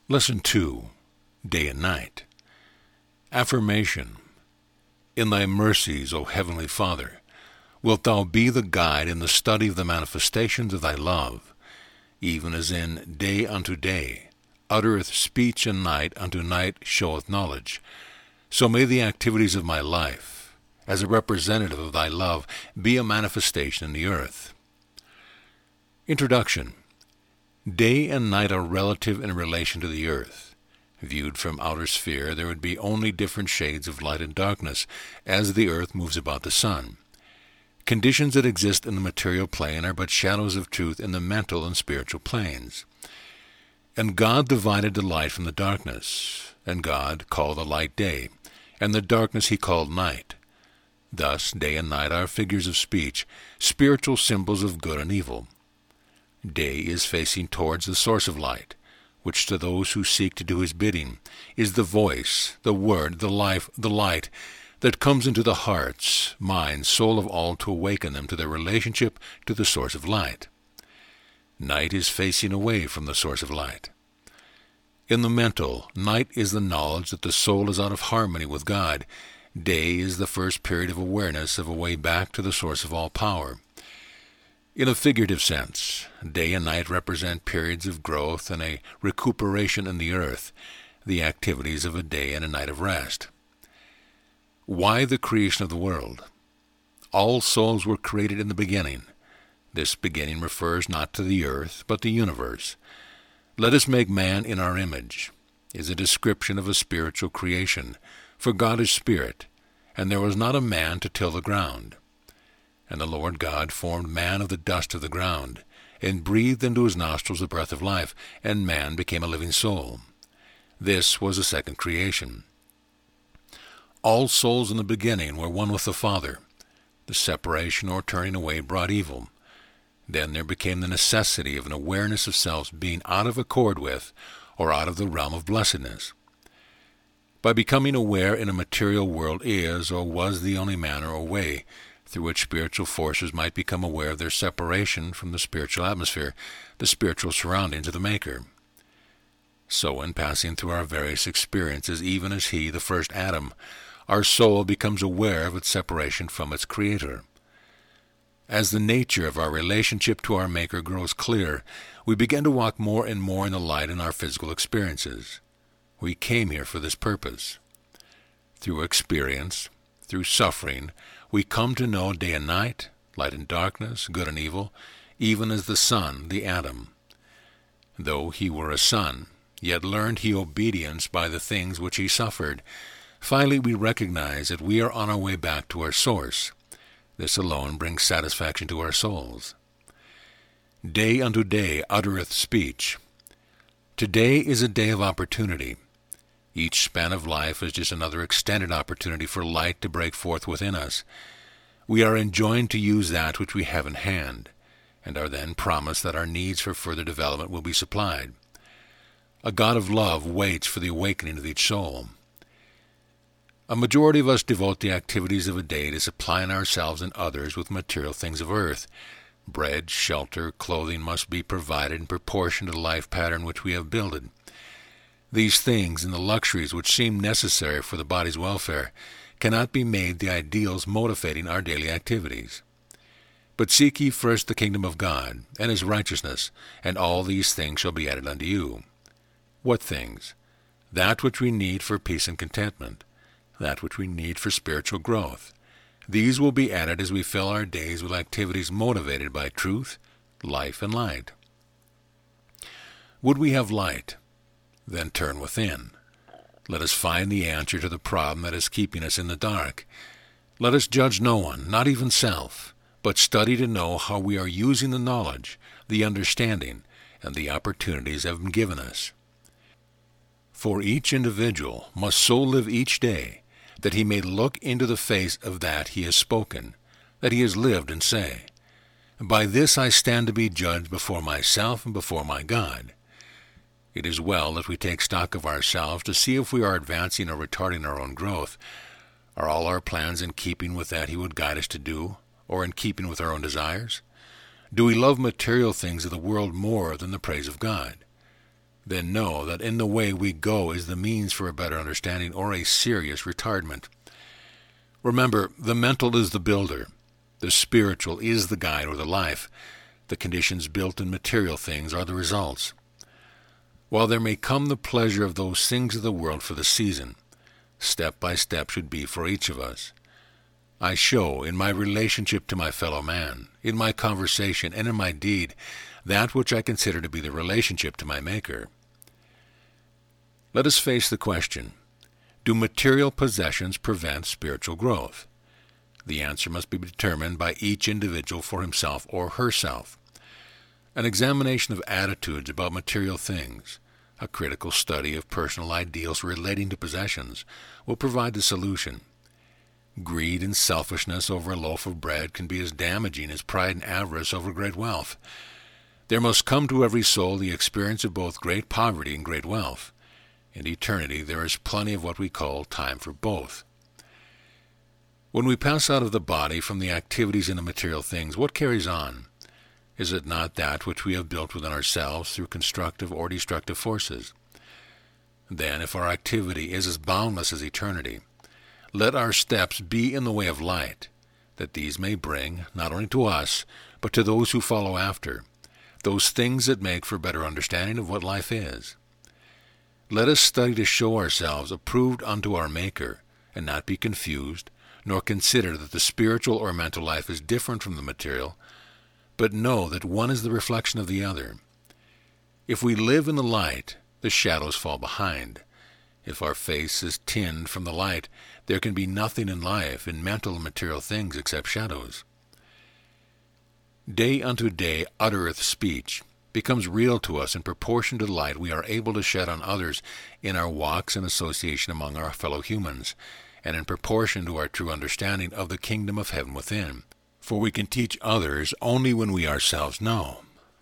Lesson 2, Day and Night. Affirmation. In thy mercies, O Heavenly Father, wilt thou be the guide in the study of the manifestations of thy love, even as in day unto day uttereth speech, and night unto night showeth knowledge. So may the activities of my life, as a representative of thy love, be a manifestation in the earth. Introduction. Day and night are relative in relation to the earth. Viewed from outer sphere, there would be only different shades of light and darkness as the earth moves about the sun. Conditions that exist in the material plane are but shadows of truth in the mental and spiritual planes. And God divided the light from the darkness, and God called the light day, and the darkness he called night. Thus day and night are figures of speech, spiritual symbols of good and evil. Day is facing towards the source of light, which to those who seek to do his bidding is the voice, the word, the life, the light that comes into the hearts, mind, soul of all to awaken them to their relationship to the source of light. Night is facing away from the source of light. In the mental, night is the knowledge that the soul is out of harmony with God. Day is the first period of awareness of a way back to the source of all power. In a figurative sense, day and night represent periods of growth and a recuperation in the earth, the activities of a day and a night of rest. Why the creation of the world? All souls were created in the beginning. This beginning refers not to the earth, but the universe. Let us make man in our image is a description of a spiritual creation, for God is spirit, and there was not a man to till the ground. And the Lord God formed man of the dust of the ground, and breathed into his nostrils the breath of life, and man became a living soul. This was the second creation. All souls in the beginning were one with the Father. The separation or turning away brought evil. Then there became the necessity of an awareness of self being out of accord with, or out of the realm of blessedness. By becoming aware in a material world is, or was, the only manner or way through which spiritual forces might become aware of their separation from the spiritual atmosphere, the spiritual surroundings of the Maker. So in passing through our various experiences, even as he, the first Adam, our soul becomes aware of its separation from its Creator. As the nature of our relationship to our Maker grows clear, we begin to walk more and more in the light in our physical experiences. We came here for this purpose. Through experience, through suffering, we come to know day and night, light and darkness, good and evil, even as the Son, the Adam. Though he were a son, yet learned he obedience by the things which he suffered. Finally we recognize that we are on our way back to our source. This alone brings satisfaction to our souls. Day unto day uttereth speech. Today is a day of opportunity. Each span of life is just another extended opportunity for light to break forth within us. We are enjoined to use that which we have in hand, and are then promised that our needs for further development will be supplied. A God of love waits for the awakening of each soul. A majority of us devote the activities of a day to supplying ourselves and others with material things of earth. Bread, shelter, clothing must be provided in proportion to the life pattern which we have builded. These things and the luxuries which seem necessary for the body's welfare cannot be made the ideals motivating our daily activities. But seek ye first the kingdom of God and his righteousness, and all these things shall be added unto you. What things? That which we need for peace and contentment, that which we need for spiritual growth. These will be added as we fill our days with activities motivated by truth, life, and light. Would we have light? Then turn within. Let us find the answer to the problem that is keeping us in the dark. Let us judge no one, not even self, but study to know how we are using the knowledge, the understanding, and the opportunities that have been given us. For each individual must so live each day that he may look into the face of that he has spoken, that he has lived, and say, By this I stand to be judged before myself and before my God. It is well that we take stock of ourselves to see if we are advancing or retarding our own growth. Are all our plans in keeping with that he would guide us to do, or in keeping with our own desires? Do we love material things of the world more than the praise of God? then know that in the way we go is the means for a better understanding or a serious retardment. Remember, the mental is the builder, the spiritual is the guide or the life, the conditions built in material things are the results. While there may come the pleasure of those things of the world for the season, step by step should be for each of us. I show in my relationship to my fellow man, in my conversation, and in my deed, that which I consider to be the relationship to my Maker. Let us face the question, do material possessions prevent spiritual growth? The answer must be determined by each individual for himself or herself. An examination of attitudes about material things, a critical study of personal ideals relating to possessions, will provide the solution. Greed and selfishness over a loaf of bread can be as damaging as pride and avarice over great wealth. There must come to every soul the experience of both great poverty and great wealth. In eternity there is plenty of what we call time for both. When we pass out of the body from the activities in the material things, what carries on? Is it not that which we have built within ourselves through constructive or destructive forces? Then, if our activity is as boundless as eternity, let our steps be in the way of light, that these may bring, not only to us, but to those who follow after, those things that make for better understanding of what life is. Let us study to show ourselves approved unto our Maker, and not be confused, nor consider that the spiritual or mental life is different from the material, but know that one is the reflection of the other. If we live in the light, the shadows fall behind. If our face is tinned from the light, there can be nothing in life, in mental and material things, except shadows. Day unto day uttereth speech, becomes real to us in proportion to the light we are able to shed on others in our walks and association among our fellow humans, and in proportion to our true understanding of the kingdom of heaven within. For we can teach others only when we ourselves know.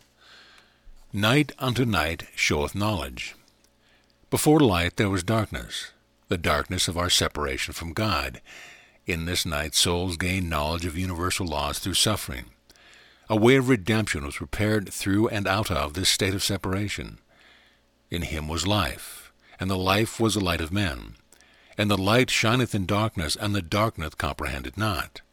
Night unto night showeth knowledge. Before light there was darkness, the darkness of our separation from God. In this night souls gain knowledge of universal laws through suffering. A way of redemption was prepared through and out of this state of separation. In him was life, and the life was the light of men. And the light shineth in darkness, and the darkness comprehended not.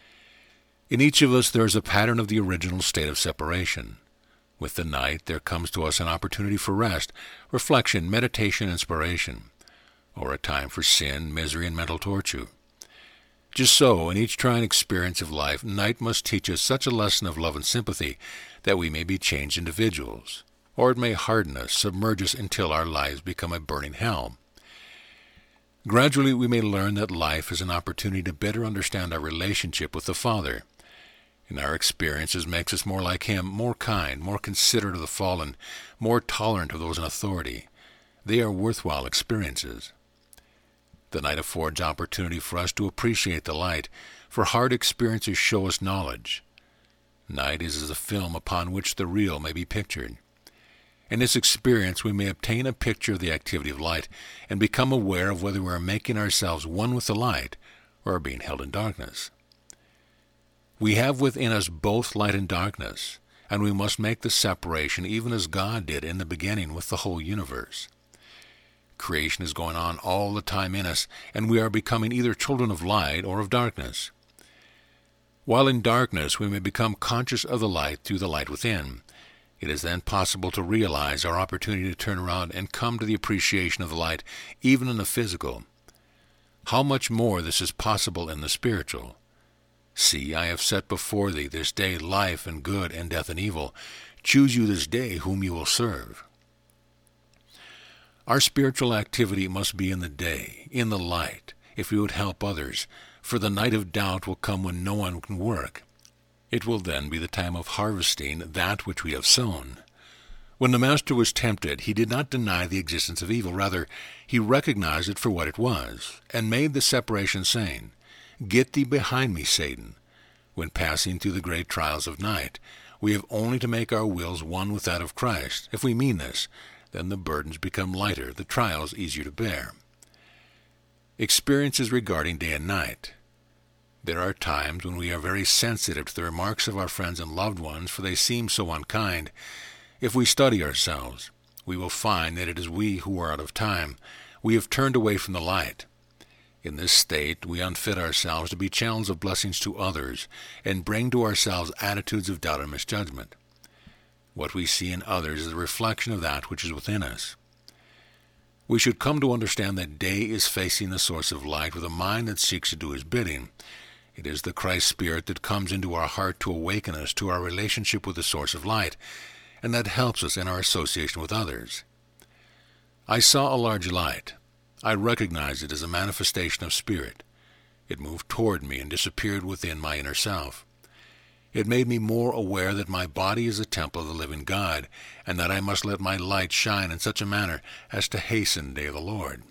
In each of us there is a pattern of the original state of separation. With the night there comes to us an opportunity for rest, reflection, meditation, inspiration, or a time for sin, misery, and mental torture. Just so, in each trying experience of life, night must teach us such a lesson of love and sympathy that we may be changed individuals, or it may harden us, submerge us until our lives become a burning hell. Gradually we may learn that life is an opportunity to better understand our relationship with the Father. In our experiences makes us more like Him, more kind, more considerate of the fallen, more tolerant of those in authority. They are worthwhile experiences. The night affords opportunity for us to appreciate the light, for hard experiences show us knowledge. Night is as a film upon which the real may be pictured. In this experience we may obtain a picture of the activity of light, and become aware of whether we are making ourselves one with the light, or are being held in darkness. We have within us both light and darkness, and we must make the separation even as God did in the beginning with the whole universe. Creation is going on all the time in us, and we are becoming either children of light or of darkness. While in darkness we may become conscious of the light through the light within. It is then possible to realize our opportunity to turn around and come to the appreciation of the light, even in the physical. How much more this is possible in the spiritual. See, I have set before thee this day life and good and death and evil. Choose you this day whom you will serve. Our spiritual activity must be in the day, in the light, if we would help others, for the night of doubt will come when no one can work. It will then be the time of harvesting that which we have sown. When the Master was tempted, he did not deny the existence of evil. Rather, he recognized it for what it was, and made the separation, saying, "Get thee behind me, Satan." When passing through the great trials of night, we have only to make our wills one with that of Christ. If we mean this, then the burdens become lighter, the trials easier to bear. Experiences regarding day and night. There are times when we are very sensitive to the remarks of our friends and loved ones, for they seem so unkind. If we study ourselves, we will find that it is we who are out of time. We have turned away from the light. In this state, we unfit ourselves to be channels of blessings to others, and bring to ourselves attitudes of doubt and misjudgment. What we see in others is a reflection of that which is within us. We should come to understand that day is facing the source of light with a mind that seeks to do his bidding. It is the Christ Spirit that comes into our heart to awaken us to our relationship with the source of light, and that helps us in our association with others. I saw a large light. I recognized it as a manifestation of spirit. It moved toward me and disappeared within my inner self. It made me more aware that my body is a temple of the living God, and that I must let my light shine in such a manner as to hasten the day of the Lord.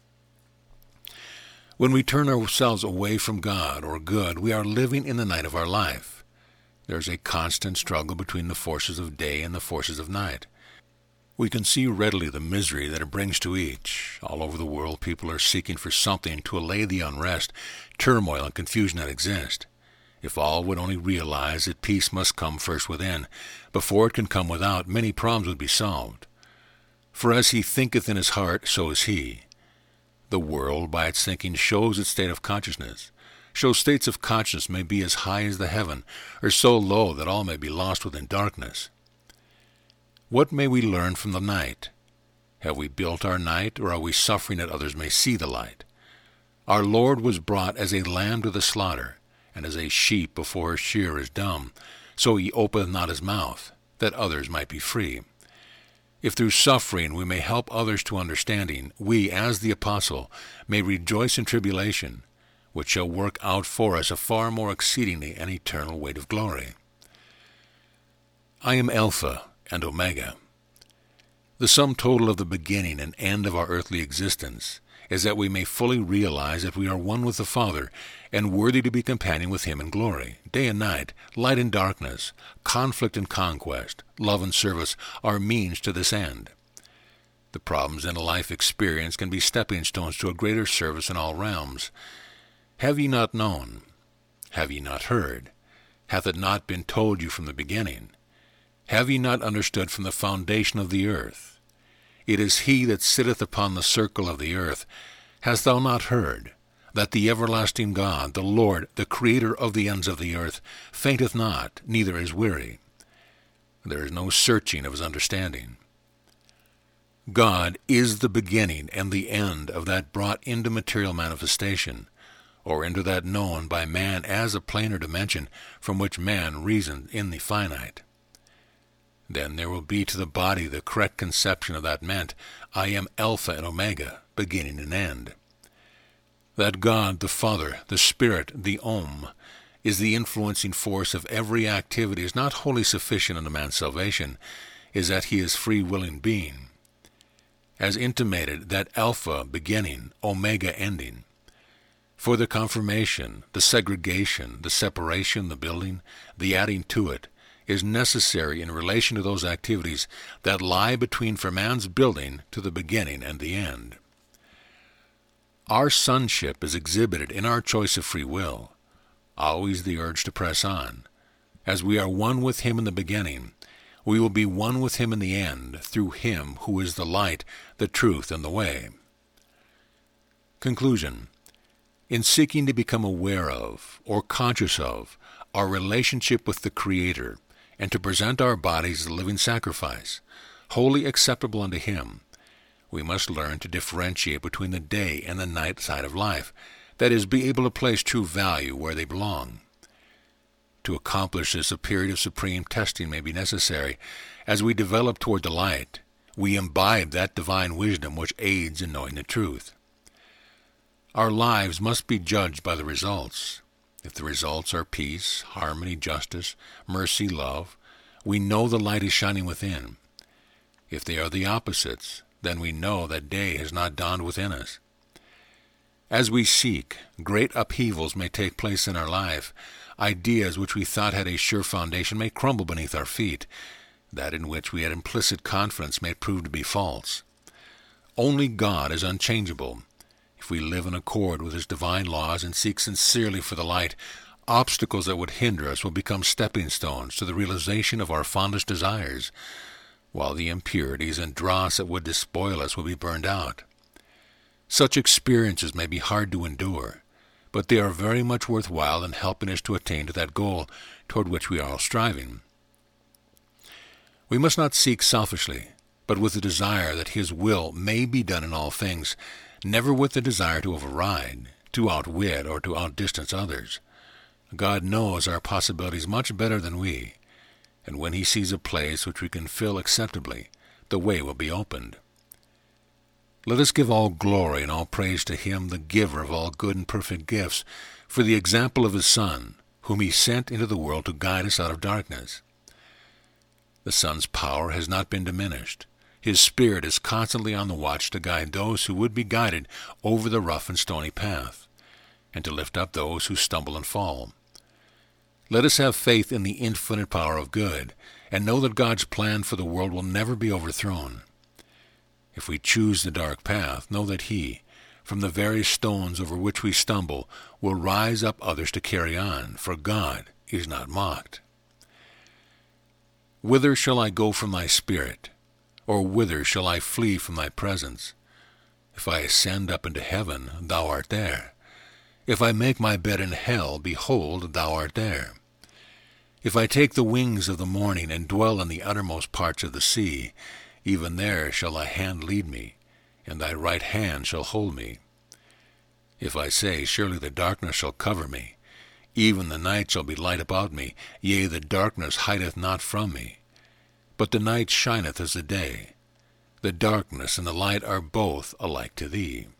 When we turn ourselves away from God or good, we are living in the night of our life. There is a constant struggle between the forces of day and the forces of night. We can see readily the misery that it brings to each. All over the world, people are seeking for something to allay the unrest, turmoil, and confusion that exist. If all would only realize that peace must come first within, before it can come without, many problems would be solved. For as he thinketh in his heart, so is he. The world, by its thinking, shows its state of consciousness. Shows states of consciousness may be as high as the heaven, or so low that all may be lost within darkness. What may we learn from the night? Have we built our night, or are we suffering that others may see the light? Our Lord was brought as a lamb to the slaughter, and as a sheep before her shearer is dumb, so he openeth not his mouth, that others might be free. If through suffering we may help others to understanding, we, as the apostle, may rejoice in tribulation, which shall work out for us a far more exceedingly and eternal weight of glory. I am Alpha and Omega. The sum total of the beginning and end of our earthly existence is that we may fully realize that we are one with the Father and worthy to be companion with him in glory. Day and night, light and darkness, conflict and conquest, love and service are means to this end. The problems in a life experience can be stepping stones to a greater service in all realms. Have ye not known? Have ye not heard? Hath it not been told you from the beginning? Have ye not understood from the foundation of the earth? It is he that sitteth upon the circle of the earth. Hast thou not heard that the everlasting God, the Lord, the Creator of the ends of the earth, fainteth not, neither is weary? There is no searching of his understanding. God is the beginning and the end of that brought into material manifestation, or into that known by man as a plainer dimension from which man reasoned in the finite. Then there will be to the body the correct conception of that meant, I am Alpha and Omega, beginning and end. That God, the Father, the Spirit, the Om, is the influencing force of every activity is not wholly sufficient unto man's salvation, is that he is free-willing being. As intimated, that Alpha beginning, Omega ending. For the confirmation, the segregation, the separation, the building, the adding to it, is necessary in relation to those activities that lie between for man's building to the beginning and the end. Our sonship is exhibited in our choice of free will, always the urge to press on. As we are one with him in the beginning, we will be one with him in the end, through him who is the light, the truth, and the way. Conclusion. In seeking to become aware of, or conscious of, our relationship with the Creator, and to present our bodies as a living sacrifice, wholly acceptable unto him, we must learn to differentiate between the day and the night side of life, that is, be able to place true value where they belong. To accomplish this, a period of supreme testing may be necessary. As we develop toward the light, we imbibe that divine wisdom which aids in knowing the truth. Our lives must be judged by the results. If the results are peace, harmony, justice, mercy, love, we know the light is shining within. If they are the opposites, then we know that day has not dawned within us. As we seek, great upheavals may take place in our life. Ideas which we thought had a sure foundation may crumble beneath our feet. That in which we had implicit confidence may prove to be false. Only God is unchangeable. If we live in accord with his divine laws and seek sincerely for the light, obstacles that would hinder us will become stepping stones to the realization of our fondest desires. while the impurities and dross that would despoil us will be burned out. Such experiences may be hard to endure, but they are very much worthwhile in helping us to attain to that goal toward which we are all striving. We must not seek selfishly, but with the desire that His will may be done in all things, never with the desire to override, to outwit, or to outdistance others. God knows our possibilities much better than we, and when He sees a place which we can fill acceptably, the way will be opened. Let us give all glory and all praise to Him, the giver of all good and perfect gifts, for the example of His Son, whom He sent into the world to guide us out of darkness. The Son's power has not been diminished. His Spirit is constantly on the watch to guide those who would be guided over the rough and stony path, and to lift up those who stumble and fall. Let us have faith in the infinite power of good, and know that God's plan for the world will never be overthrown. If we choose the dark path, know that He, from the very stones over which we stumble, will rise up others to carry on, for God is not mocked. Whither shall I go from thy Spirit? Or whither shall I flee from thy presence? If I ascend up into heaven, thou art there. If I make my bed in hell, behold, thou art there. If I take the wings of the morning and dwell in the uttermost parts of the sea, even there shall thy hand lead me, and thy right hand shall hold me. If I say, surely the darkness shall cover me, even the night shall be light about me, yea, the darkness hideth not from me. But the night shineth as the day. The darkness and the light are both alike to thee.